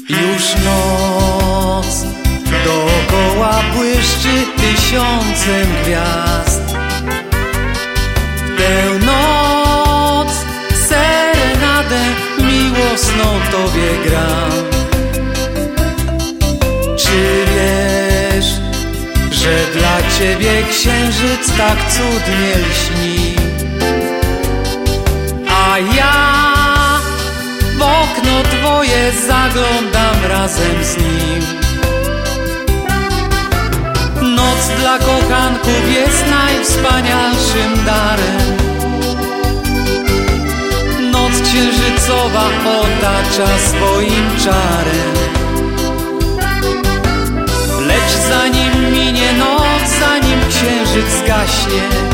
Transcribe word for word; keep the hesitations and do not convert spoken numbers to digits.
Już noc dookoła błyszczy tysiącem gwiazd. W tę noc serenadę miłosną Tobie gram. Czy wiesz, że dla Ciebie księżyc tak cudnie lśni, a ja w okno Twoje zaglądam razem z nim. Noc dla kochanków jest najwspanialszym darem. Noc księżycowa otacza swoim czarem. Lecz zanim minie noc, zanim księżyc zgaśnie,